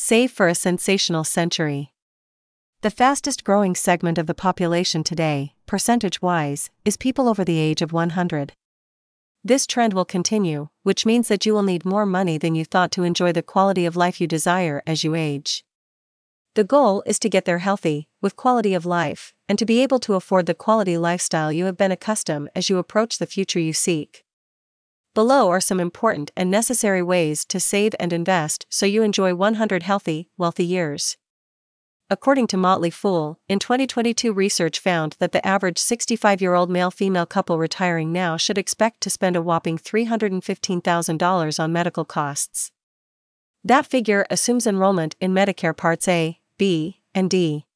Save for a sensational century. The fastest growing segment of the population today, percentage-wise, is people over the age of 100. This trend will continue, which means that you will need more money than you thought to enjoy the quality of life you desire as you age. The goal is to get there healthy, with quality of life, and to be able to afford the quality lifestyle you have been accustomed as you approach the future you seek. Below are some important and necessary ways to save and invest so you enjoy 100 healthy, wealthy years. According to Motley Fool, in 2022 research found that the average 65-year-old male-female couple retiring now should expect to spend a whopping $315,000 on medical costs. That figure assumes enrollment in Medicare Parts A, B, and D.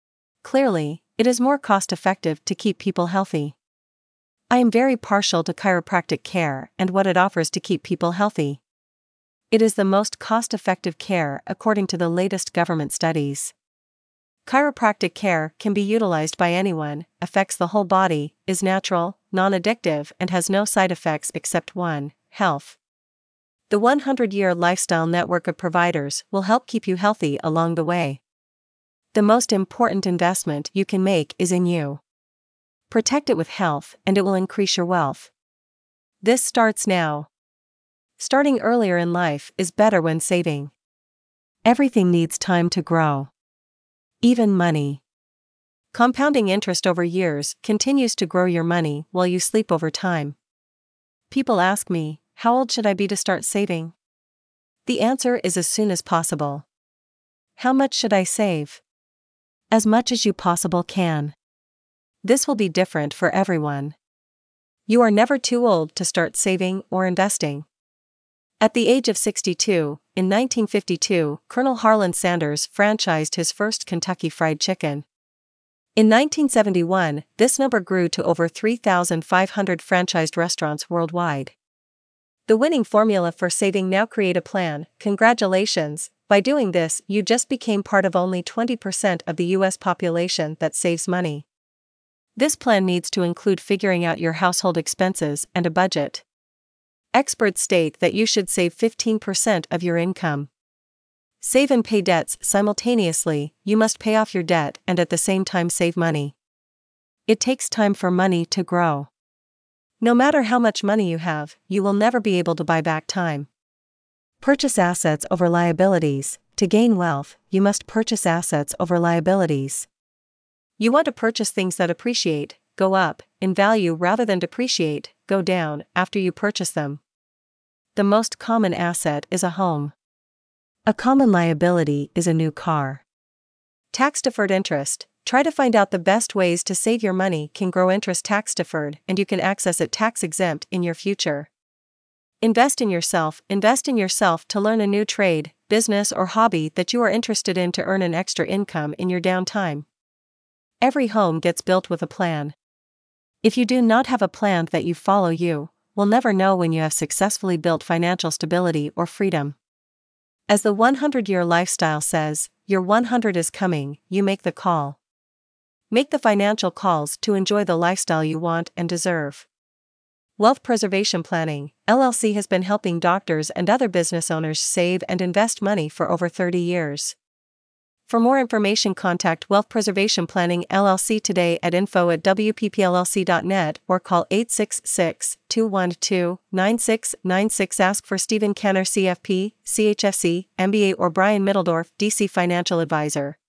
Clearly, it is more cost-effective to keep people healthy. I am very partial to chiropractic care and what it offers to keep people healthy. It is the most cost-effective care according to the latest government studies. Chiropractic care can be utilized by anyone, affects the whole body, is natural, non-addictive, and has no side effects except one: health. The 100-year lifestyle network of providers will help keep you healthy along the way. The most important investment you can make is in you. Protect it with health, and it will increase your wealth. This starts now. Starting earlier in life is better when saving. Everything needs time to grow. Even money. Compounding interest over years continues to grow your money while you sleep over time. People ask me, how old should I be to start saving? The answer is as soon as possible. How much should I save? As much as you possibly can. This will be different for everyone. You are never too old to start saving or investing. At the age of 62, in 1952, Colonel Harlan Sanders franchised his first Kentucky Fried Chicken. In 1971, this number grew to over 3,500 franchised restaurants worldwide. The winning formula for saving: now create a plan. Congratulations, by doing this you just became part of only 20% of the US population that saves money. This plan needs to include figuring out your household expenses and a budget. Experts state that you should save 15% of your income. Save and pay debts simultaneously. You must pay off your debt and at the same time save money. It takes time for money to grow. No matter how much money you have, you will never be able to buy back time. Purchase assets over liabilities. To gain wealth, you must purchase assets over liabilities. You want to purchase things that appreciate, go up, in value rather than depreciate, go down, after you purchase them. The most common asset is a home. A common liability is a new car. Tax-deferred interest. Try to find out the best ways to save your money can grow interest tax-deferred and you can access it tax-exempt in your future. Invest in yourself. Invest in yourself to learn a new trade, business or hobby that you are interested in to earn an extra income in your downtime. Every home gets built with a plan. If you do not have a plan that you follow, you will never know when you have successfully built financial stability or freedom. As the 100-year lifestyle says, your 100 is coming, you make the call. Make the financial calls to enjoy the lifestyle you want and deserve. Wealth Preservation Planning, LLC has been helping doctors and other business owners save and invest money for over 30 years. For more information, contact Wealth Preservation Planning LLC today at info@wppllc.net or call 866-212-9696. Ask for Stephen Kenner, CFP, CHFC, MBA, or Brian Middledorf, DC Financial Advisor.